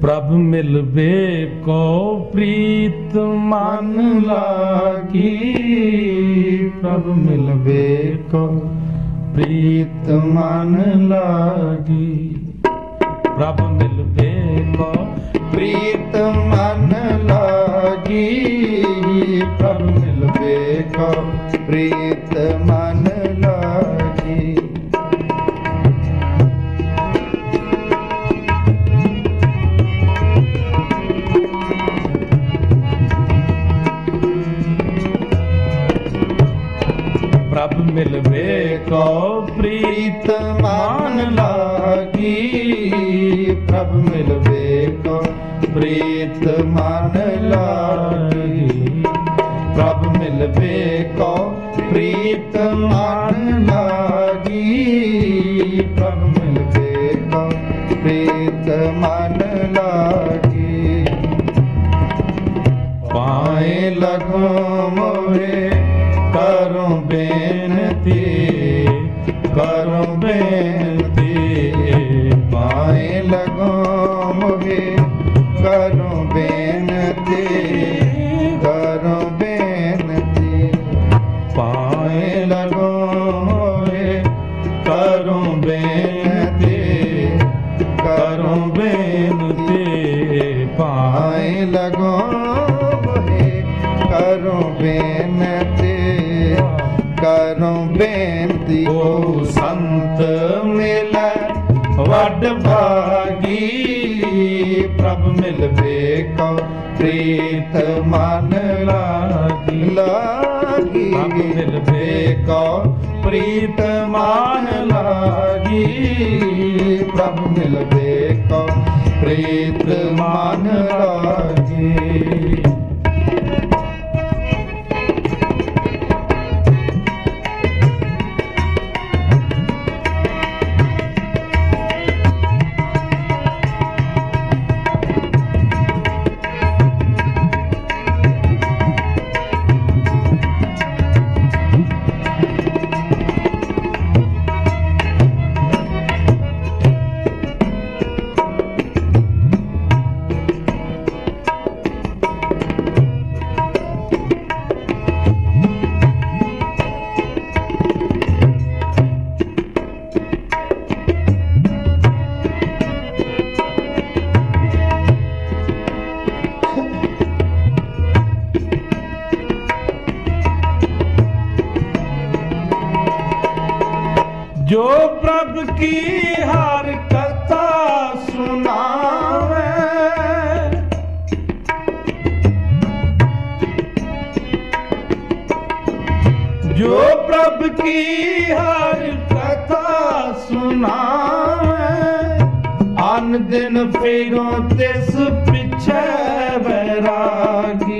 प्रभ मिलबे को प्रीत मन लागी, प्रभ मिलबे को प्रीत मन लागी, प्रभ मिलबे को प्रीत मन लागी, प्रभ मिलबे को प्रीत मन लागी। प्रभ मिलबे को प्रीत मन लागी, प्रभ मिलबे को प्रीत मन लागी, प्रभ मिलबे को प्रीत मन लागी, प्रभ मिलबे को प्रीत मन लागी। पाए लगो मोहे करूं बेनती, करूं बेनती, पाए लगो मोहे करूं बेनती, करूं बेनती, पाए लगो मोहे करूं बेनती, करूं बेनती, पाए लगो मोहे करूं बेनती, करूं बेनती। ओ संत मिलै वड भागी, प्रभ मिलबे को प्रीत मन लागी, लागी, प्रभ मिलबे को प्रीत मन लागी, प्रभ मिलबे को प्रीत मन लागी। जो प्रभु की हर कथा सुनावे, जो प्रभु की हर कथा सुनावे, अन दिन फेरों तिस पिछे बैरागी।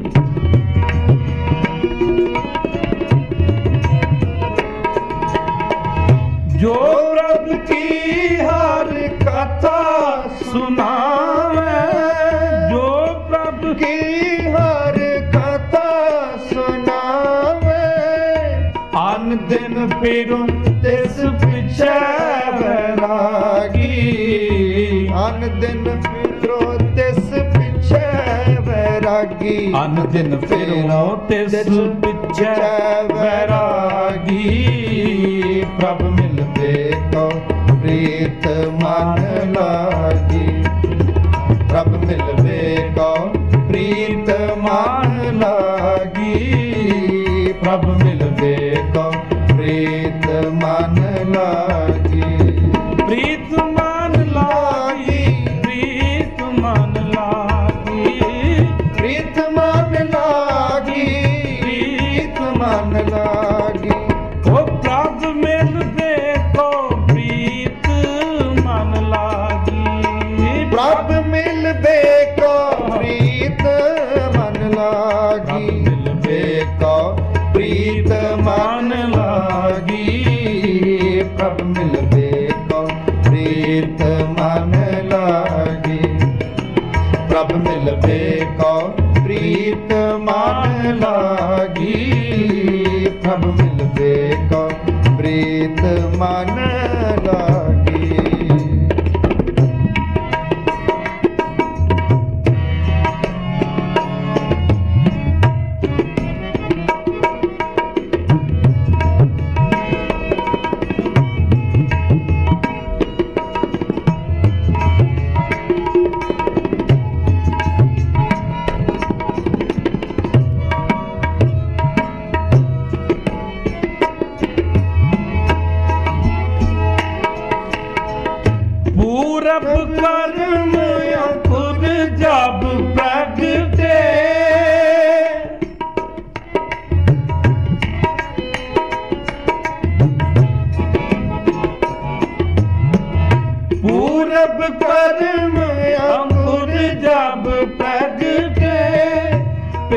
जो प्रभु की हर कथा सुनावे, जो प्रभु की हर कथा सुनावे, अन दिन फिरों तिस पिछे बैरागी, अन दिन फिरों तिस पिछे बैरागी, अन दिन फिरों तिस पिछे बैरागी, प्रभ मिलबे को प्रीत मन लागी, प्रभ मिलबे को प्रीत मन लागी, प्रभ मिलबे को प्रीत मन लागी, प्रीत मन लागी, प्रीत मन लागी, प्रीत मन लागी, प्रीत मन लागी। ओ प्रभ मिलबे को प्रीत मन लागी, प्रभ मिलबे को प्रीत मन लागी, मिलबे को प्रीत मन लागी, प्रभ मिलबे को प्रीत मन लागी, प्रभ मिलबे को प्रीत मन लागी, प्रभ मिलबे को प्रीत मन लागी।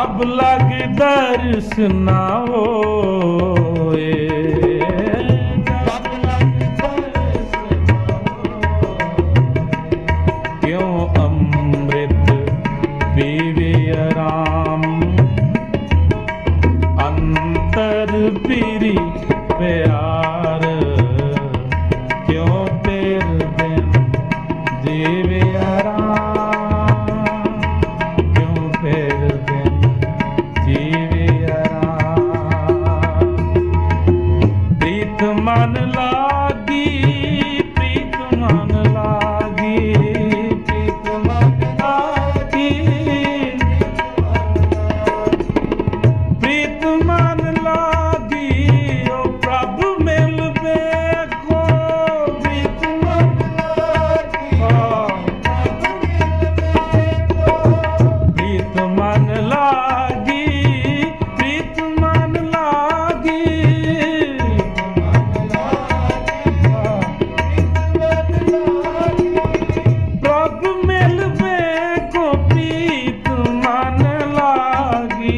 प्रभु लग दर्श ना होए, क्यों अमृत पीवे राम, अंतर पीरी प्यार, क्यों तेर बिन जीवे राम, क्यों तेर बिन जीवे राम। प्रीत मन लागी, प्रीत मन लागी, प्रीत मन लागी, प्रीत मन लागी, ओ प्रभु मिलबे को, प्रीत मन लागी, प्रीत मन लागी, प्रीत मन लागी, प्रभु मिलबे को प्रीत मन लागी,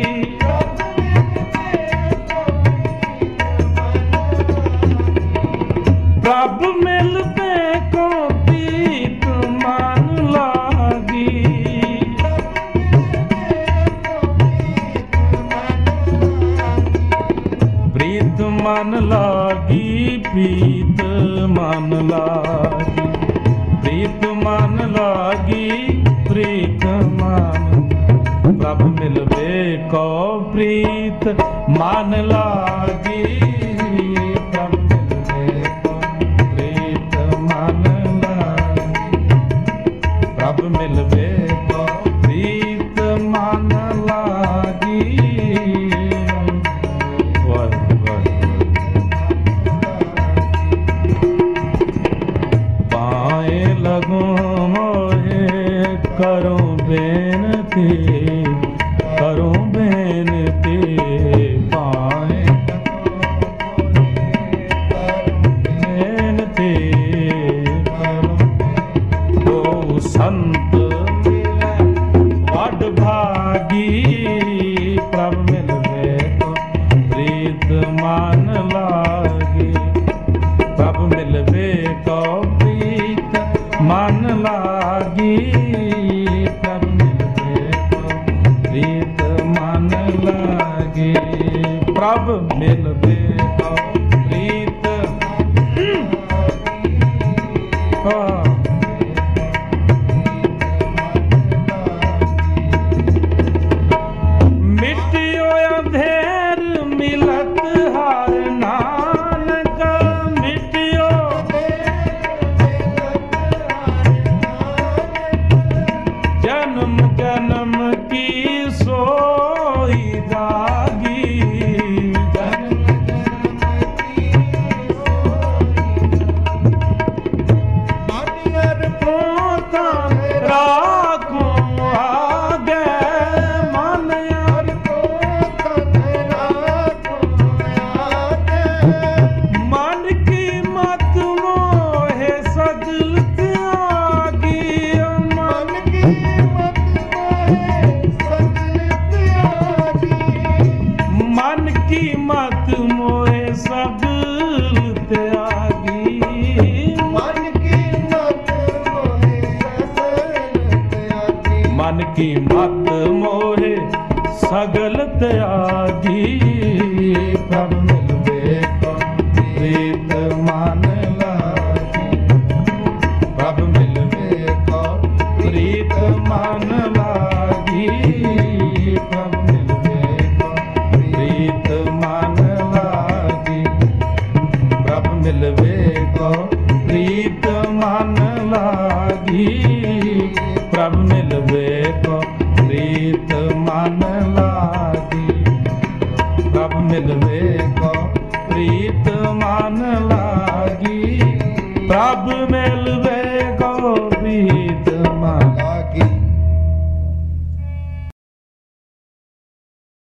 प्रभु मिलबे को प्रीत मन लागी, प्रीत मन लागी, प्रीत मन लागी, प्रीत मन लागी, प्रीत मन, प्रभु मिलबे को प्रीत मन लागी, प्रभु मिलबे को प्रीत मन लागी, प्रभु मिलबे को प्रीत मन लागी। वाह वाह। पाए लगो मोहे करूं बेनती, करूं बेनती, पाए बेनती करूं, तो संत मिले वड भागी, प्रभु मिलबे को प्रीत मन लागी, प्रभु मिलबे को प्रीत मन लागी, प्रभु मिलबे को प्रीत मन लागी, प्रभु मिलबे को प्रीत मिटियो अंधेर मिलत हार नानक, मिटियो जन्म जन्म की सोई जागी, जन्म जन्म की पोता राखो आगे, मन यार मन की मत मोहे सजल त्यागी, मन की मन की मत मोहे सजल त्यागी, मन की मत मोहे सगल त्यागी, प्रभु मिलबे को प्रीत मन लागी, प्रभु मिलबे को प्रीत मन लागी, प्रभु मिलबे को प्रीत मन लागी, प्रभु मिलबे को प्रीत मन लागी, प्रभु मिलबे को प्रीत मन लागी, प्रभु मिलबे